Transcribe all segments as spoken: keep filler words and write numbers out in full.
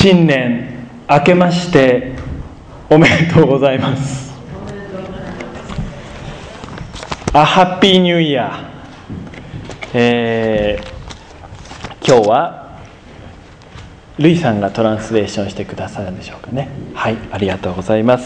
新年明けましておめでとうございます。あ、ハッピーニューイヤー、えー、今日はルイさんがトランスレーションしてくださるんでしょうかね。はい、ありがとうございます。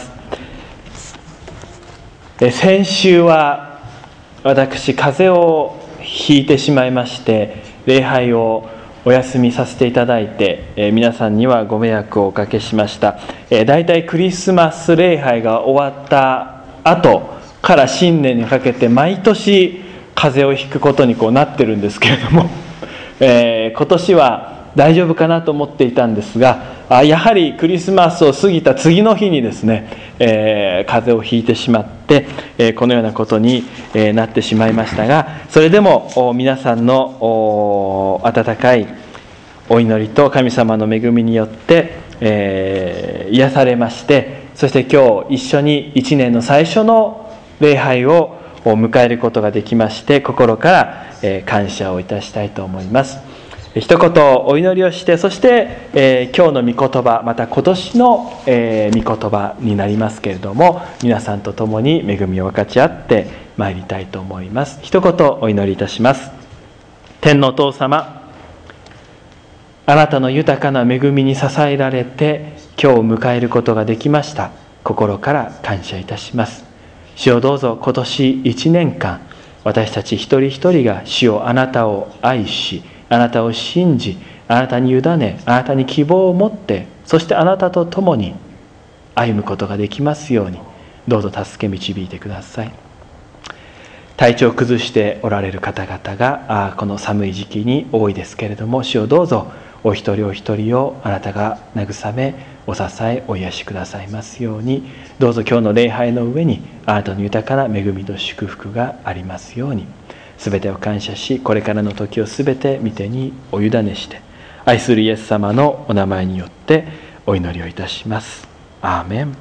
え先週は私風邪をひいてしまいまして、礼拝をお休みさせていただいて、えー、皆さんにはご迷惑をおかけしました。えー、だいたいクリスマス礼拝が終わった後から新年にかけて毎年風邪をひくことにこうなってるんですけれども、えー、今年は大丈夫かなと思っていたんですが、あやはりクリスマスを過ぎた次の日にですね、えー、風邪をひいてしまって、えー、このようなことに、えー、なってしまいましたが、それでも皆さんの温かいお祈りと神様の恵みによって、えー、癒されまして、そして今日一緒にいちねんの最初の礼拝を迎えることができまして、心から、えー、感謝をいたしたいと思います。一言お祈りをして、そして、えー、今日の御言葉、また今年の、えー、御言葉になりますけれども、皆さんと共に恵みを分かち合ってまいりたいと思います。一言お祈りいたします。天のお父様、あなたの豊かな恵みに支えられて今日を迎えることができました。心から感謝いたします。主をどうぞ今年いちねんかん、私たち一人一人が主をあなたを愛し、あなたを信じ、あなたに委ね、あなたに希望を持って、そしてあなたと共に歩むことができますように、どうぞ助け導いてください。体調を崩しておられる方々がこの寒い時期に多いですけれども、主をどうぞお一人お一人をあなたが慰め、お支え、お癒しくださいますように、どうぞ今日の礼拝の上にあなたの豊かな恵みと祝福がありますように。すべてを感謝し、これからの時をすべて御手にお委ねして、愛するイエス様のお名前によってお祈りをいたします。アーメン。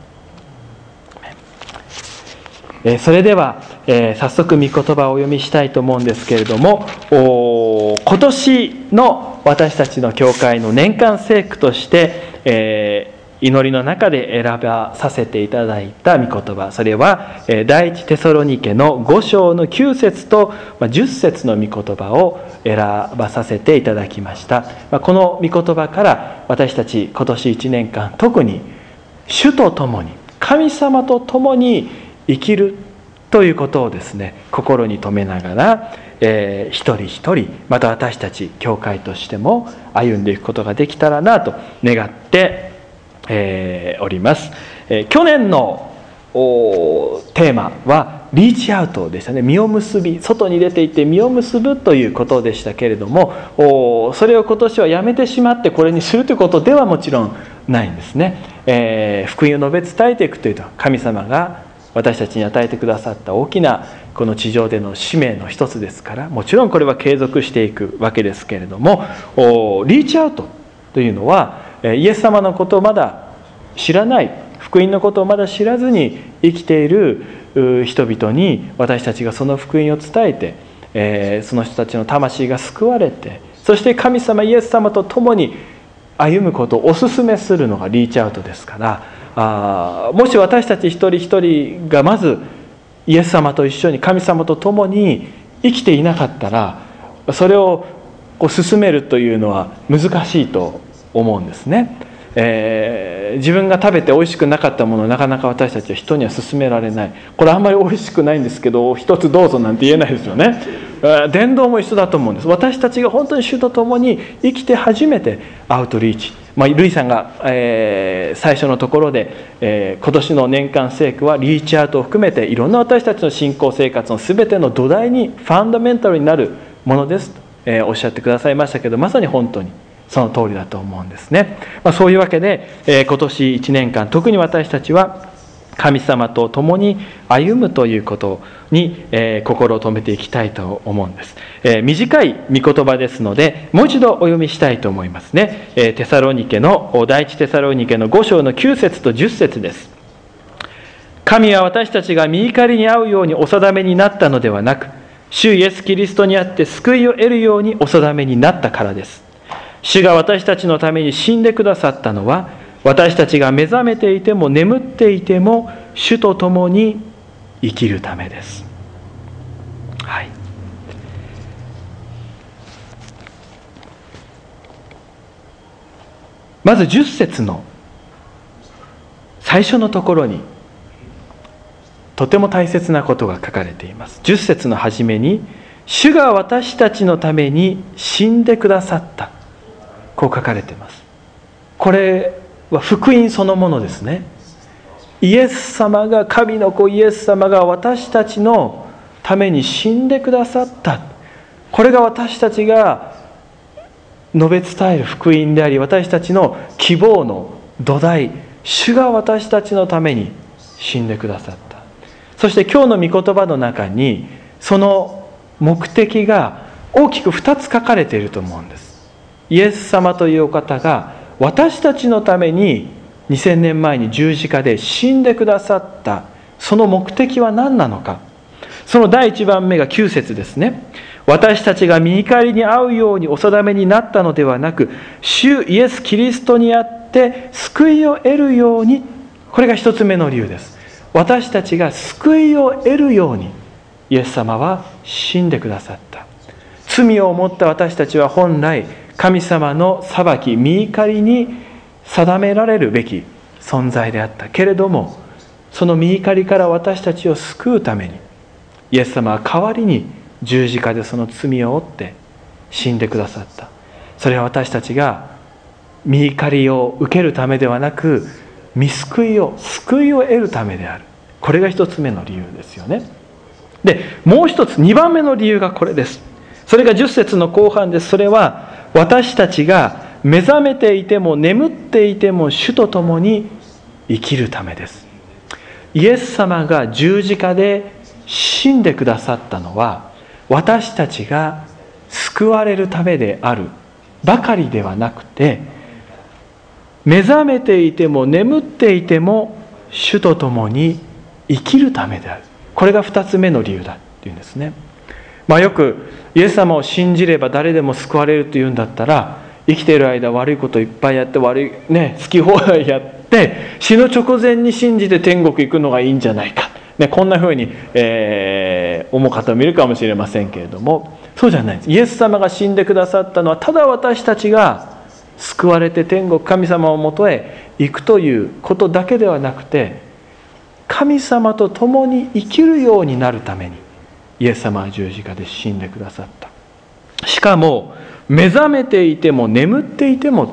えー、それでは、えー、早速御言葉をお読みしたいと思うんですけれども、今年の私たちの教会の年間聖句として、えー祈りの中で選ばさせていただいた御言葉、それは第一テサロニケのご章のきゅう節とじゅっ節の御言葉を選ばさせていただきました。この御言葉から私たち今年いちねんかん、特に主と共に、神様と共に生きるということをですね、心に留めながら、えー、一人一人、また私たち教会としても歩んでいくことができたらなと願ってえー、おります。えー、去年のテーマはリーチアウトでしたね。実を結び、外に出ていって実を結ぶということでしたけれども、それを今年はやめてしまってこれにするということではもちろんないんですね。えー、福音を述べ伝えていくというと、神様が私たちに与えてくださった大きなこの地上での使命の一つですから、もちろんこれは継続していくわけですけれども、リーチアウトというのはイエス様のことをまだ知らない、福音のことをまだ知らずに生きている人々に私たちがその福音を伝えて、えー、その人たちの魂が救われて、そして神様イエス様と共に歩むことをお勧めするのがリーチアウトですから、あもし私たち一人一人がまずイエス様と一緒に神様と共に生きていなかったら、それをこう進めるというのは難しいと思うんですね。えー、自分が食べて美味しくなかったものをなかなか私たちは人には勧められない。これあんまり美味しくないんですけど一つどうぞなんて言えないですよね。伝道も一緒だと思うんです。私たちが本当に主と共に生きて初めてアウトリーチ、まあ、ルイさんが、えー、最初のところで、えー、今年の年間聖句はリーチアウトを含めていろんな私たちの信仰生活の全ての土台にファンダメンタルになるものですと、えー、おっしゃってくださいましたけど、まさに本当にその通りだと思うんですね。まあ、そういうわけで、えー、今年いちねんかん、特に私たちは神様と共に歩むということに、えー、心を留めていきたいと思うんです。えー、短い御言葉ですので、もう一度お読みしたいと思いますね。えー、テサロニケの第一テサロニケのご章のきゅう節とじゅっ節です。神は私たちが御怒りに遭うようにお定めになったのではなく、主イエスキリストにあって救いを得るようにお定めになったからです。 主が私たちのために死んでくださったのは、私たちが目覚めていても眠っていても主と共に生きるためです。はい。まずじゅっ節の最初のところにとても大切なことが書かれています。じゅっ節の初めに、主が私たちのために死んでくださった、こう書かれています。これは福音そのものですね。イエス様が、神の子イエス様が私たちのために死んでくださった。これが私たちが述べ伝える福音であり、私たちの希望の土台、主が私たちのために死んでくださった。そして今日の御言葉の中にその目的が大きくふたつ書かれていると思うんです。イエス様というお方が私たちのためににせんねんまえに十字架で死んでくださった、その目的は何なのか。その第一番目がきゅう節ですね。私たちが御怒りに遭うようにお定めになったのではなく、主イエス・キリストにあって救いを得るように。これが一つ目の理由です。私たちが救いを得るようにイエス様は死んでくださった。罪を持った私たちは本来神様の裁き、御怒りに定められるべき存在であったけれども、その御怒りから私たちを救うためにイエス様は代わりに十字架でその罪を負って死んでくださった。それは私たちが御怒りを受けるためではなく、御救いを救いを得るためである。これが一つ目の理由ですよね。で、もう一つ、二番目の理由がこれです。それがじゅっ節の後半です。それは私たちが目覚めていても眠っていても主と共に生きるためです。イエス様が十字架で死んでくださったのは、私たちが救われるためであるばかりではなくて、目覚めていても眠っていても主と共に生きるためである。これが二つ目の理由だっていうんですね。まあよくイエス様を信じれば誰でも救われるというんだったら、生きている間悪いこといっぱいやって、悪いね、好き放題やって死ぬ直前に信じて天国行くのがいいんじゃないか、ね、こんなふうに、えー、思う方もいるかもしれませんけれども、そうじゃないです。イエス様が死んでくださったのは、ただ私たちが救われて天国、神様のもとへ行くということだけではなくて、神様と共に生きるようになるためにイエス様は十字架で死んでくださった。しかも目覚めていても眠っていても、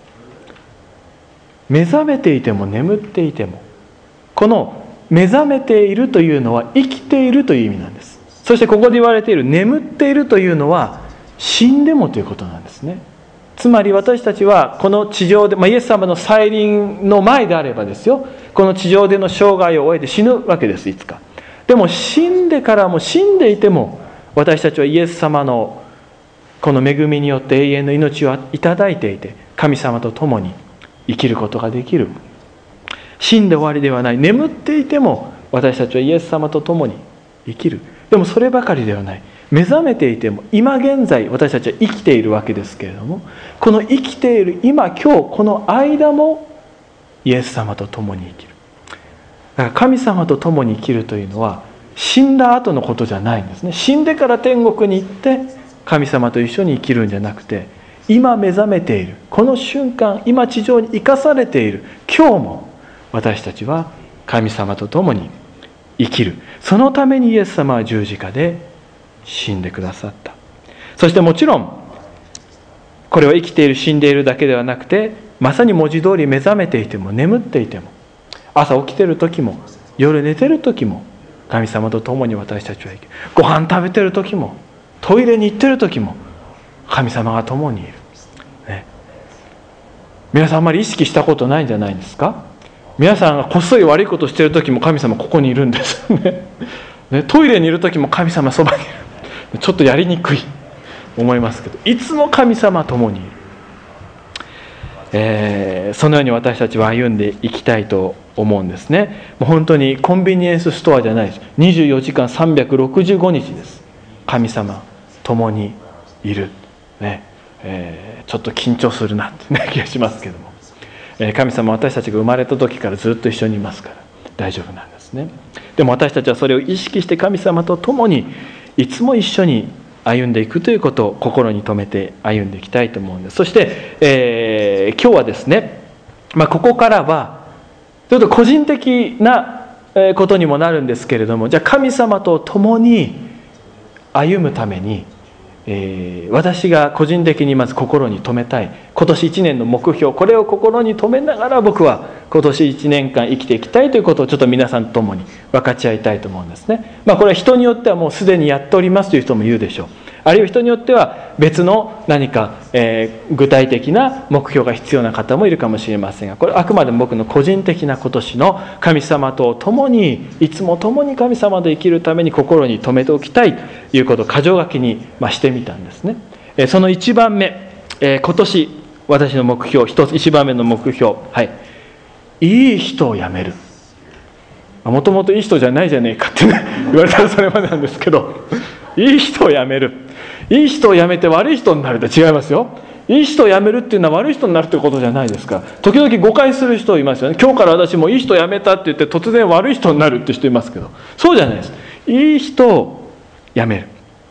目覚めていても眠っていても、この目覚めているというのは生きているという意味なんです。そしてここで言われている眠っているというのは死んでもということなんですね。つまり私たちはこの地上で、まあ、イエス様の再臨の前であればですよ、この地上での生涯を終えて死ぬわけです、いつか。でも死んでからも、死んでいても私たちはイエス様のこの恵みによって永遠の命をいただいていて、神様と共に生きることができる。死んで終わりではない。眠っていても私たちはイエス様と共に生きる。でもそればかりではない。目覚めていても今現在私たちは生きているわけですけれども、この生きている今今日この間もイエス様と共に生きる。だから神様と共に生きるというのは死んだ後のことじゃないんですね。死んでから天国に行って神様と一緒に生きるんじゃなくて、今目覚めているこの瞬間、今地上に生かされている今日も私たちは神様と共に生きる。そのためにイエス様は十字架で死んでくださった。そしてもちろんこれは生きている死んでいるだけではなくて、まさに文字通り目覚めていても眠っていても、朝起きている時も夜寝ている時も神様と共に私たちは生きる。ご飯食べている時もトイレに行っている時も神様が共にいる、ね、皆さんあんまり意識したことないんじゃないですか。皆さんがこっそり悪いことをしている時も神様ここにいるんですね。ね、トイレにいる時も神様そばにいる。ちょっとやりにくい思いますけど、いつも神様と共にいる、えー、そのように私たちは歩んでいきたいと思うんですね。もう本当にコンビニエンスストアじゃないです。にじゅうよじかんさんびゃくろくじゅうごにちです。神様共にいる、ねえちょっと緊張するなっていう気がしますけども、えー、神様は私たちが生まれた時からずっと一緒にいますから大丈夫なんですね。でも私たちはそれを意識して神様と共にいつも一緒に歩んでいくということを心に留めて歩んでいきたいと思うんです。そして、えー、今日はですね、まあ、ここからはちょっと個人的なことにもなるんですけれども、じゃあ神様と共に歩むために、えー、私が個人的にまず心に留めたい今年いちねんの目標、これを心に留めながら僕は今年いちねんかん生きていきたいということをちょっと皆さんと共に分かち合いたいと思うんですね。まあこれは人によってはもうすでにやっておりますという人もいるでしょう。あるいは人によっては別の何か、えー、具体的な目標が必要な方もいるかもしれませんが、これはあくまでも僕の個人的な今年の神様と共にいつも共に神様で生きるために心に留めておきたいということを箇条書きに、まあ、してみたんですね。えー、そのいちばんめ、えー、今年私の目標一ついちばんめの目標、はい、いい人をやめる。もともといい人じゃないじゃねえかってね言われたらそれまでなんですけどいい人をやめる、いい人をやめて悪い人になるって違いますよ。いい人をやめるっていうのは悪い人になるってことじゃないですから。時々誤解する人いますよね。今日から私もいい人をやめたって言って突然悪い人になるって人いますけど、そうじゃないです。いい人をやめる。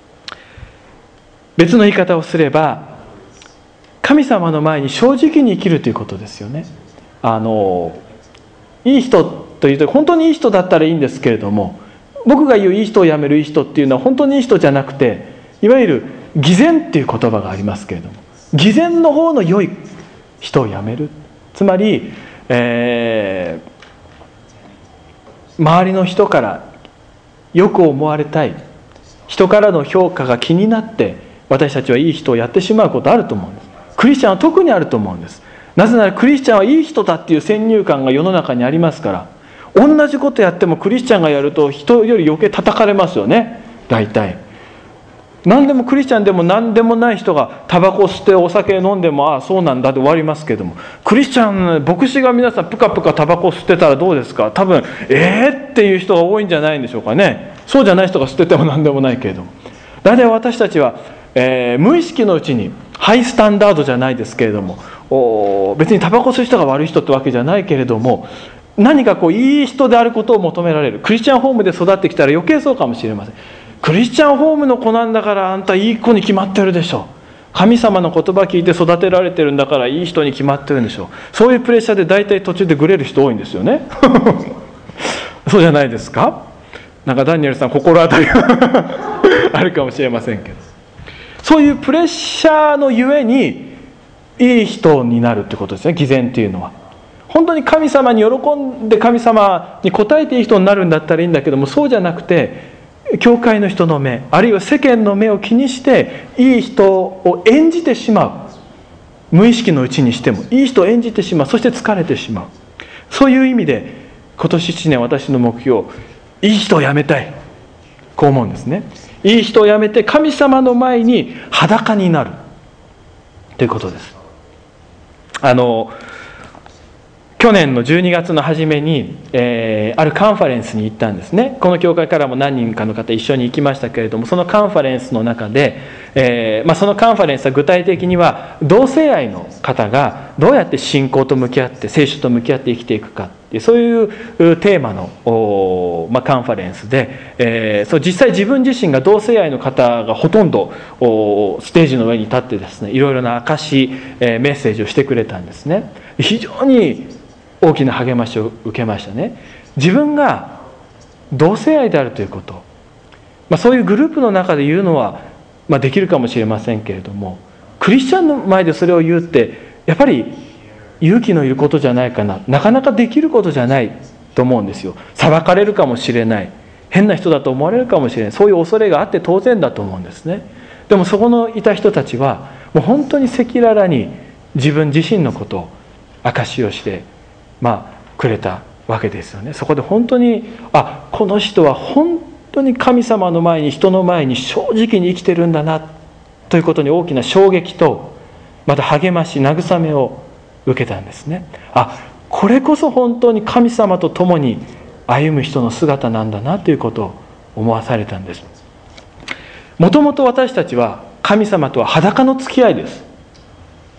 別の言い方をすれば神様の前に正直に生きるということですよね。あのいい人というと本当にいい人だったらいいんですけれども、僕が言ういい人をやめるいい人っていうのは本当にいい人じゃなくて、いわゆる偽善っていう言葉がありますけれども、偽善の方の良い人をやめる。つまり、えー、周りの人からよく思われたい、人からの評価が気になって私たちはいい人をやってしまうことあると思うんです。クリスチャンは特にあると思うんです。なぜならクリスチャンはいい人だっていう先入観が世の中にありますから、同じことやってもクリスチャンがやると人より余計叩かれますよね。大体何でもクリスチャンでも何でもない人がタバコ吸ってお酒飲んでもああそうなんだで終わりますけども、クリスチャン牧師が皆さんプカプカタバコ吸ってたらどうですか。多分えーっていう人が多いんじゃないんでしょうかね。そうじゃない人が吸ってても何でもないけれども、大体私たちは、えー、無意識のうちにハイスタンダードじゃないですけれども、お別にタバコ吸う人が悪い人ってわけじゃないけれども、何かこういい人であることを求められる。クリスチャンホームで育ってきたら余計そうかもしれません。クリスチャンホームの子なんだからあんたいい子に決まってるでしょ。神様の言葉聞いて育てられてるんだからいい人に決まってるんでしょ。そういうプレッシャーで大体途中でグレる人多いんですよねそうじゃないですか。なんかダニエルさん心当たりがあるかもしれませんけど、そういうプレッシャーのゆえにいい人になるってことですね。偽善っていうのは本当に神様に喜んで神様に応えていい人になるんだったらいいんだけども、そうじゃなくて教会の人の目、あるいは世間の目を気にしていい人を演じてしまう。無意識のうちにしてもいい人を演じてしまう。そして疲れてしまう。そういう意味で今年いちねん私の目標、いい人をやめたい、こう思うんですね。いい人をやめて神様の前に裸になるということです。あの去年のじゅうにがつの初めに、えー、あるカンファレンスに行ったんですね。この教会からも何人かの方一緒に行きましたけれども、そのカンファレンスの中で、えーまあ、そのカンファレンスは具体的には同性愛の方がどうやって信仰と向き合って聖書と向き合って生きていくかっていう、そういうテーマの、まあ、カンファレンスで、えー、そう実際自分自身が同性愛の方がほとんどステージの上に立ってですね、いろいろな証し、えー、メッセージをしてくれたんですね。非常に大きな励ましを受けましたね。自分が同性愛であるということ、まあ、そういうグループの中で言うのは、まあ、できるかもしれませんけれども、クリスチャンの前でそれを言うってやっぱり勇気のいることじゃないかな。なかなかできることじゃないと思うんですよ。裁かれるかもしれない、変な人だと思われるかもしれない、そういう恐れがあって当然だと思うんですね。でもそこのいた人たちはもう本当に赤裸々に自分自身のことを証しをしてまあ、くれたわけですよね。そこで本当にあこの人は本当に神様の前に人の前に正直に生きてるんだなということに大きな衝撃とまた励まし慰めを受けたんですね。あこれこそ本当に神様と共に歩む人の姿なんだなということを思わされたんです。もともと私たちは神様とは裸の付き合いです。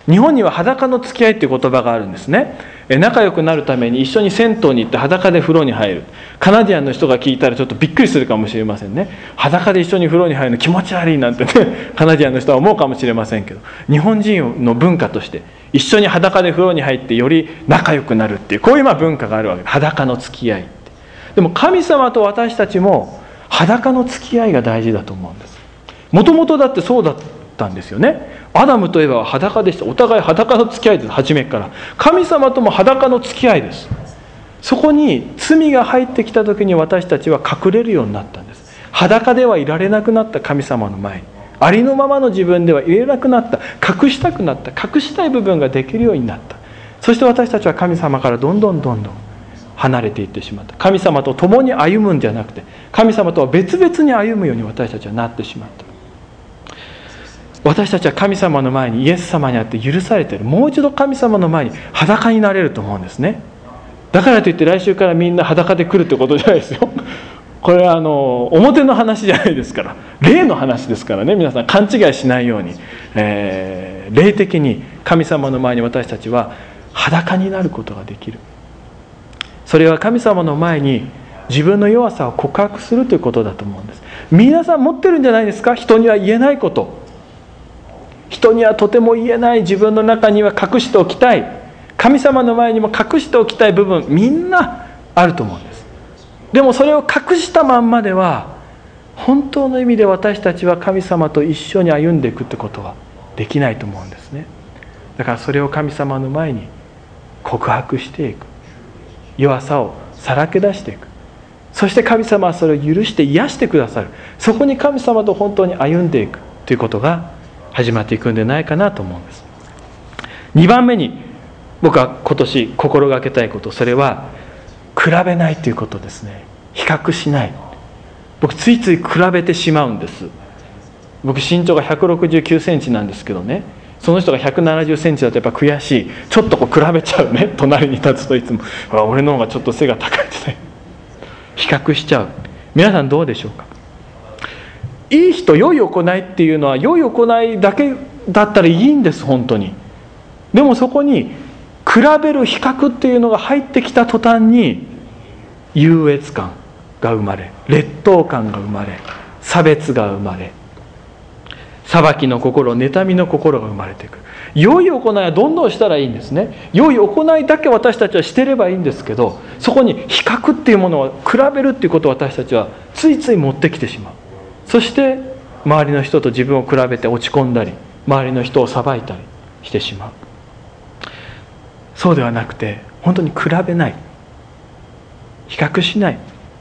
日本には裸の付き合いっていう言葉があるんですね。仲良くなるために一緒に銭湯に行って裸で風呂に入る。カナディアンの人が聞いたらちょっとびっくりするかもしれませんね。裸で一緒に風呂に入るの気持ち悪いなんてね、カナディアンの人は思うかもしれませんけど、日本人の文化として一緒に裸で風呂に入ってより仲良くなるっていう、こういうまあ文化があるわけです。裸の付き合いって。でも神様と私たちも裸の付き合いが大事だと思うんです。もともとだってそうだったんですよね。アダムとエバは裸でした。お互い裸の付き合いです。初めから。神様とも裸の付き合いです。そこに罪が入ってきた時に私たちは隠れるようになったんです。裸ではいられなくなった神様の前に。ありのままの自分ではいられなくなった。隠したくなった。隠したい部分ができるようになった。そして私たちは神様からどんどんどんどん離れていってしまった。神様と共に歩むんじゃなくて、神様とは別々に歩むように私たちはなってしまった。私たちは神様の前にイエス様にあって許されている。もう一度神様の前に裸になれると思うんですね。だからといって来週からみんな裸で来るってことじゃないですよ。これはあの表の話じゃないですから、霊の話ですからね。皆さん勘違いしないように、えー、霊的に神様の前に私たちは裸になることができる。それは神様の前に自分の弱さを告白するということだと思うんです。皆さん持ってるんじゃないですか。人には言えないこと、人にはとても言えない、自分の中には隠しておきたい、神様の前にも隠しておきたい部分、みんなあると思うんです。でもそれを隠したまんまでは本当の意味で私たちは神様と一緒に歩んでいくってことはできないと思うんですね。だからそれを神様の前に告白していく、弱さをさらけ出していく。そして神様はそれを許して癒してくださる。そこに神様と本当に歩んでいくということが始まっていくんじゃないかなと思うんです。にばんめに僕は今年心がけたいこと、それは比べないということですね。比較しない。僕ついつい比べてしまうんです。僕身長がひゃくろくじゅうきゅうセンチなんですけどね、その人がひゃくななじゅっセンチだとやっぱ悔しい。ちょっとこう比べちゃうね。隣に立つといつも俺の方がちょっと背が高いってね、比較しちゃう。皆さんどうでしょうか。いい人、良い行いっていうのは良い行いだけだったらいいんです、本当に。でもそこに比べる、比較っていうのが入ってきた途端に優越感が生まれ、劣等感が生まれ、差別が生まれ、裁きの心、妬みの心が生まれてくる。良い行いはどんどんしたらいいんですね。良い行いだけ私たちはしてればいいんですけど、そこに比較っていうものを、比べるっていうことを私たちはついつい持ってきてしまう。そして周りの人と自分を比べて落ち込んだり、周りの人を裁いたりしてしまう。そうではなくて、本当に比べない、比較しない。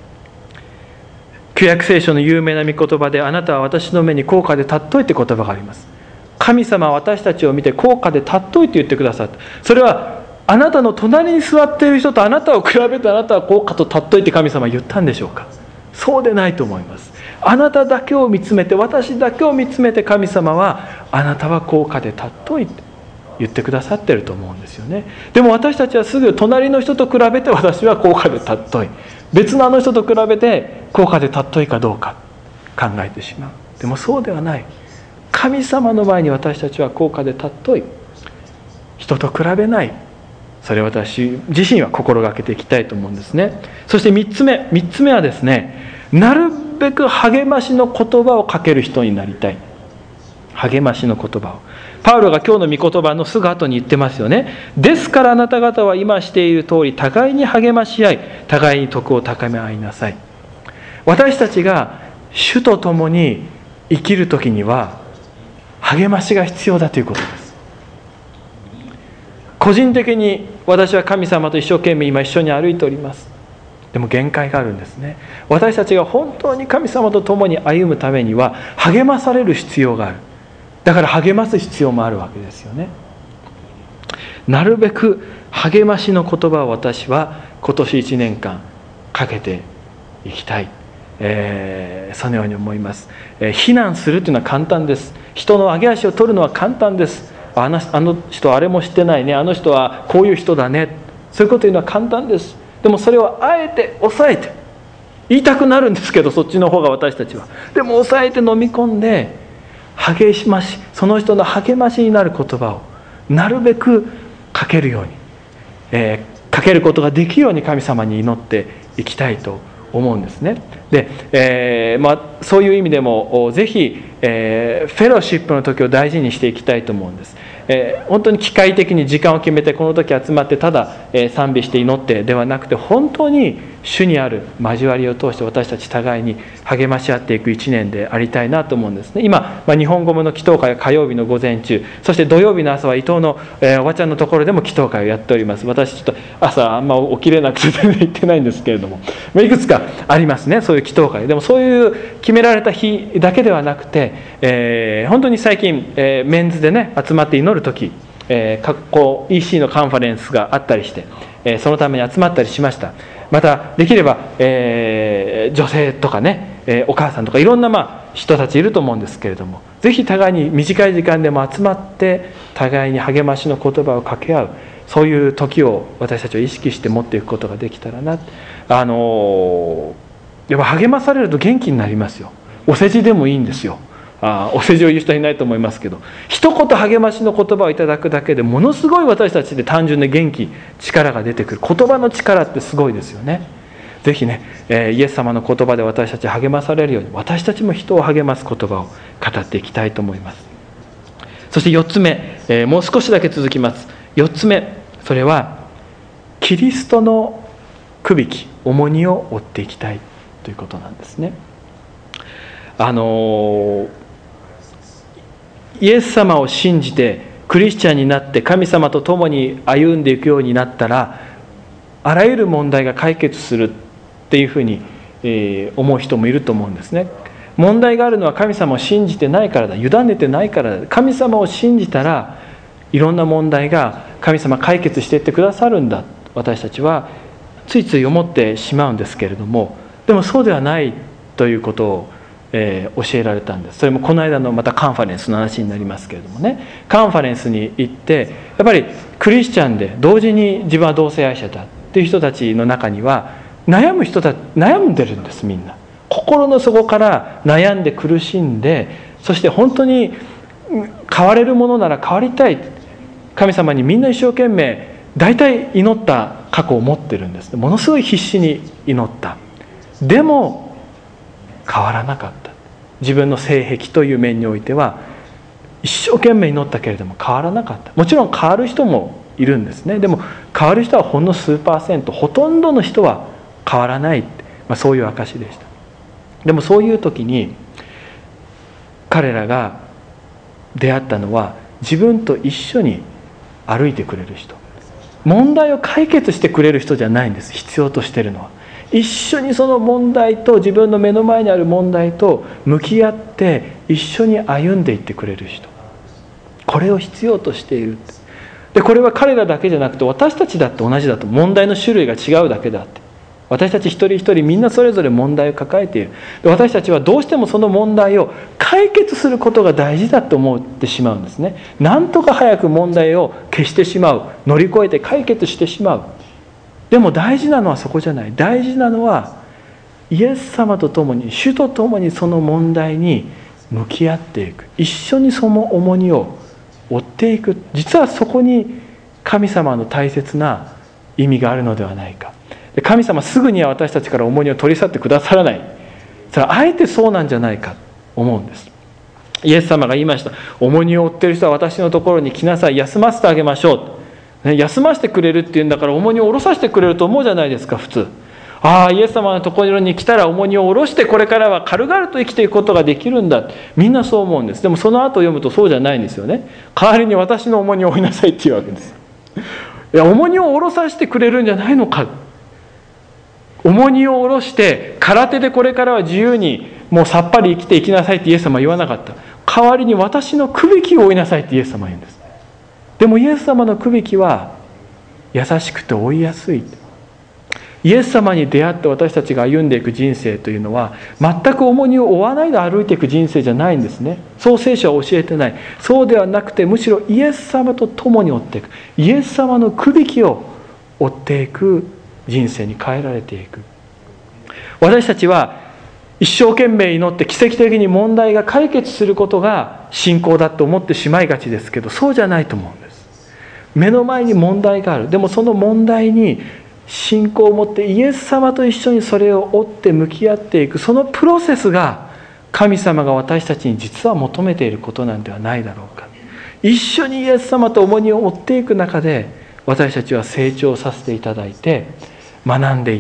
旧約聖書の有名な御言葉で、あなたは私の目に高価で尊いって言葉があります。神様は私たちを見て高価で尊いと言ってくださった。それはあなたの隣に座っている人とあなたを比べて、あなたは高価と尊いって神様は言ったんでしょうか。そうでないと思います。あなただけを見つめて、私だけを見つめて、神様はあなたは高価で尊いって言ってくださってると思うんですよね。でも私たちはすぐ隣の人と比べて、私は高価で尊い、別のあの人と比べて高価で尊いかどうか考えてしまう。でもそうではない。神様の前に私たちは高価で尊い、人と比べない。それを私自身は心がけていきたいと思うんですね。そして三つ目三つ目はですね、なるべく励ましの言葉をかける人になりたい。励ましの言葉を、パウロが今日の御言葉のすぐ後に言ってますよね。ですからあなた方は今している通り、互いに励まし合い、互いに徳を高め合いなさい。私たちが主と共に生きるときには励ましが必要だということです。個人的に私は神様と一生懸命今一緒に歩いております。でも限界があるんですね。私たちが本当に神様と共に歩むためには励まされる必要がある。だから励ます必要もあるわけですよね。なるべく励ましの言葉を私は今年いちねんかんかけていきたい、えー、そのように思います。えー、非難するというのは簡単です。人の上げ足を取るのは簡単です。あの、あの人あれもしてないね、あの人はこういう人だね、そういうこと言うのは簡単です。でもそれをあえて抑えて、言いたくなるんですけど、そっちの方が私たちはでも抑えて飲み込んで、励まし、その人の励ましになる言葉をなるべくかけるように、えー、かけることができるように神様に祈っていきたいと思うんですね。で、えーまあ、そういう意味でもぜひ、えー、フェローシップの時を大事にしていきたいと思うんです。えー、本当に機械的に時間を決めてこの時集まってただ、えー、賛美して祈ってではなくて、本当に主にある交わりを通して私たち互いに励まし合っていく一年でありたいなと思うんですね。今、まあ、日本語部の祈祷会は火曜日の午前中、そして土曜日の朝は伊藤の、えー、おばちゃんのところでも祈祷会をやっております。私ちょっと朝あんま起きれなくて全然行ってないんですけれども、まあ、いくつかありますね、そういう祈祷会でも。そういう決められた日だけではなくて、えー、本当に最近、えー、メンズでね集まって祈る時、えー、こう イーシー のカンファレンスがあったりして、えー、そのために集まったりしました。またできれば、えー、女性とかね、えー、お母さんとかいろんな、まあ、人たちいると思うんですけれども、ぜひ互いに短い時間でも集まって互いに励ましの言葉を掛け合う、そういう時を私たちは意識して持っていくことができたらな。あのー、やっぱ励まされると元気になりますよ。お世辞でもいいんですよ。あお世辞を言う人はいないと思いますけど、一言励ましの言葉をいただくだけでものすごい私たちで単純で元気、力が出てくる。言葉の力ってすごいですよね。ぜひね、えー、イエス様の言葉で私たち励まされるように、私たちも人を励ます言葉を語っていきたいと思います。そしてよっつめ、えー、もう少しだけ続きます。よっつめ、それはキリストのくびき、重荷を負っていきたいということなんですね。あのーイエス様を信じてクリスチャンになって神様と共に歩んでいくようになったら、あらゆる問題が解決するっていうふうに思う人もいると思うんですね。問題があるのは神様を信じてないからだ、委ねてないからだ。神様を信じたらいろんな問題が神様解決していってくださるんだ、私たちはついつい思ってしまうんですけれども、でもそうではないということをえー、教えられたんです。それもこの間のまたカンファレンスの話になりますけれどもね、カンファレンスに行ってやっぱりクリスチャンで同時に自分は同性愛者だっていう人たちの中には悩む人たち、悩んでるんです。みんな心の底から悩んで苦しんで、そして本当に変われるものなら変わりたい、神様にみんな一生懸命大体祈った過去を持ってるんです。ものすごい必死に祈った。でも変わらなかった。自分の性癖という面においては一生懸命祈ったけれども変わらなかった。もちろん変わる人もいるんですね。でも変わる人はほんの数パーセント、ほとんどの人は変わらない、まあ、そういう証でした。でもそういう時に彼らが出会ったのは自分と一緒に歩いてくれる人、問題を解決してくれる人じゃないんです。必要としているのは一緒にその問題と、自分の目の前にある問題と向き合って一緒に歩んでいってくれる人、これを必要としている。でこれは彼らだけじゃなくて私たちだって同じだと。問題の種類が違うだけだって。私たち一人一人みんなそれぞれ問題を抱えている。で私たちはどうしてもその問題を解決することが大事だと思ってしまうんですね。なんとか早く問題を消してしまう、乗り越えて解決してしまう。でも大事なのはそこじゃない。大事なのはイエス様と共に、主と共にその問題に向き合っていく、一緒にその重荷を負っていく。実はそこに神様の大切な意味があるのではないか。で神様すぐには私たちから重荷を取り去ってくださらない。それはあえてそうなんじゃないかと思うんです。イエス様が言いました。重荷を負っている人は私のところに来なさい、休ませてあげましょう。ね、休ませてくれるっていうんだから重荷を下ろさせてくれると思うじゃないですか、普通。ああ、イエス様のところに来たら重荷を下ろしてこれからは軽々と生きていくことができるんだ。みんなそう思うんです。でもその後読むとそうじゃないんですよね。代わりに私の重荷を負いなさいっていうわけです。いや、重荷を下ろさせてくれるんじゃないのか。重荷を下ろして空手でこれからは自由にもうさっぱり生きていきなさいってイエス様は言わなかった。代わりに私のくびきを負いなさいってイエス様は言うんです。でもイエス様のくびきは優しくて負いやすい。イエス様に出会って私たちが歩んでいく人生というのは全く重荷を負わないで歩いていく人生じゃないんですね。そう聖書は教えてない。そうではなくて、むしろイエス様と共に追っていく、イエス様のくびきを追っていく人生に変えられていく。私たちは一生懸命祈って奇跡的に問題が解決することが信仰だと思ってしまいがちですけど、そうじゃないと思うんです。 目の前に問題がある。でもその問題に信仰を持ってイエス様と一緒にそれを追って向き合っていく、そのプロセスが神様が私たちに実は求めていることなんではないだろうか。一緒にイエス様と重荷を追っていく中で、私たちは成長させていただいて、学んでいって、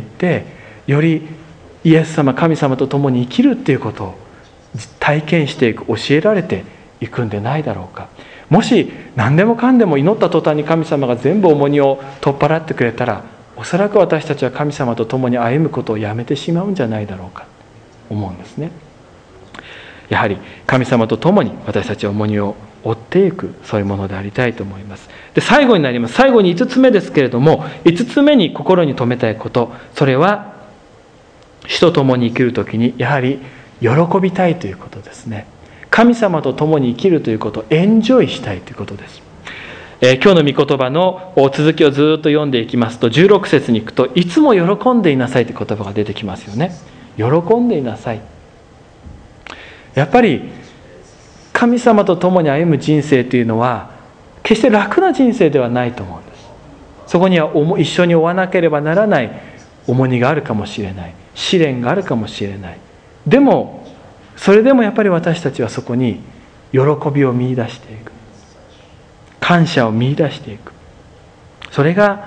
よりイエス様、神様と共に生きるっていうことを体験していく、教えられていくんでないだろうか。もし何でもかんでも祈った途端に神様が全部重荷を取っ払ってくれたら、おそらく私たちは神様と共に歩むことをやめてしまうんじゃないだろうかと思うんですね。やはり神様と共に私たちは重荷を追っていく、そういうものでありたいと思います。で、最後になります。最後にいつつめですけれども、いつつめに心に留めたいこと、それは主と共に生きるときにやはり喜びたいということですね。神様と共に生きるということをエンジョイしたいということです。えー、今日の御言葉の続きをずっと読んでいきますと、じゅうろく節に行くと、いつも喜んでいなさいという言葉が出てきますよね。喜んでいなさい。やっぱり神様と共に歩む人生というのは決して楽な人生ではないと思うんです。そこには一緒に追わなければならない重荷があるかもしれない、試練があるかもしれない。でもそれでもやっぱり私たちはそこに喜びを見出していく、感謝を見出していく。それが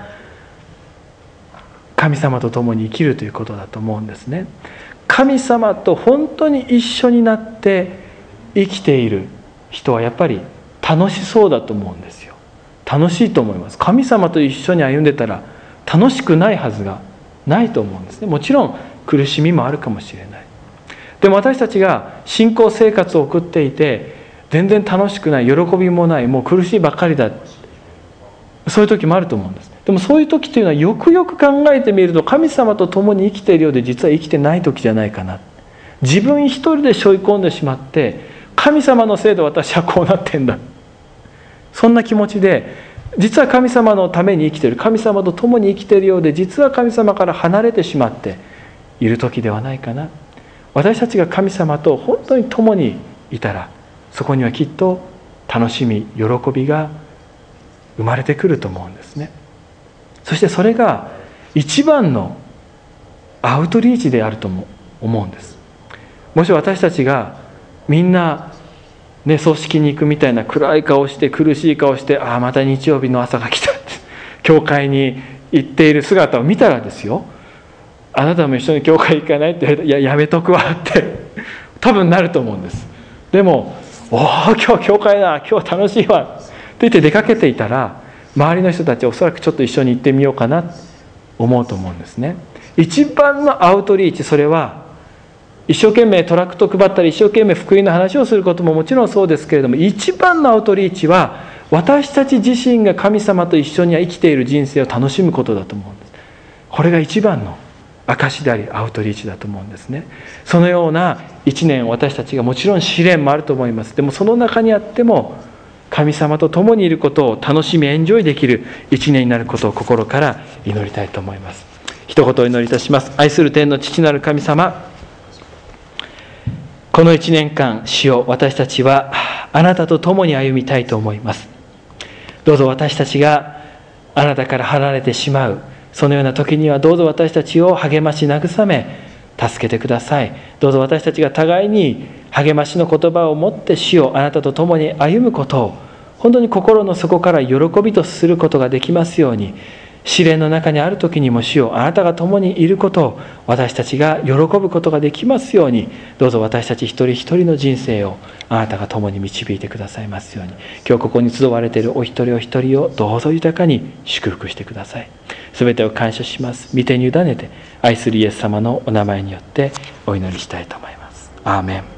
神様と共に生きるということだと思うんですね。神様と本当に一緒になって生きている人はやっぱり楽しそうだと思うんですよ。楽しいと思います。神様と一緒に歩んでたら楽しくないはずがないと思うんですね。もちろん苦しみもあるかもしれない。でも私たちが信仰生活を送っていて全然楽しくない、喜びもない、もう苦しいばかりだ、そういう時もあると思うんです。でもそういう時というのはよくよく考えてみると、神様と共に生きているようで実は生きてない時じゃないかな。自分一人で背負い込んでしまって、神様のせいで私はこうなってんだ、そんな気持ちで実は神様のために生きている、神様と共に生きているようで実は神様から離れてしまっている時ではないかな。私たちが神様と本当に共にいたら、そこにはきっと楽しみ、喜びが生まれてくると思うんですね。そしてそれが一番のアウトリーチであるとも思うんです。もし私たちがみんな、ね、葬式に行くみたいな暗い顔して苦しい顔して、ああまた日曜日の朝が来たって教会に行っている姿を見たらですよ、あなたも一緒に教会行かないって言われて、いややめとくわって多分なると思うんです。でもおお今日教会だ、今日楽しいわって言って出かけていたら、周りの人たちはおそらくちょっと一緒に行ってみようかなと思うと思うんですね。一番のアウトリーチ、それは一生懸命トラクト配ったり一生懸命福音の話をすることももちろんそうですけれども、一番のアウトリーチは私たち自身が神様と一緒に生きている人生を楽しむことだと思うんです。これが一番の証でありアウトリーチだと思うんですね。そのような一年、私たちがもちろん試練もあると思います。でもその中にあっても神様と共にいることを楽しみエンジョイできる一年になることを心から祈りたいと思います。一言お祈りいたします。愛する天の父なる神様、この一年間、主よ、私たちはあなたと共に歩みたいと思います。どうぞ私たちがあなたから離れてしまうそのような時には、どうぞ私たちを励まし慰め助けてください。どうぞ私たちが互いに励ましの言葉を持って主をあなたと共に歩むことを本当に心の底から喜びとすることができますように、試練の中にある時にも主よあなたが共にいることを私たちが喜ぶことができますように、どうぞ私たち一人一人の人生をあなたが共に導いてくださいますように、今日ここに集われているお一人お一人をどうぞ豊かに祝福してください。すべてを感謝します。御手に委ねて愛するイエス様のお名前によってお祈りしたいと思います。アーメン。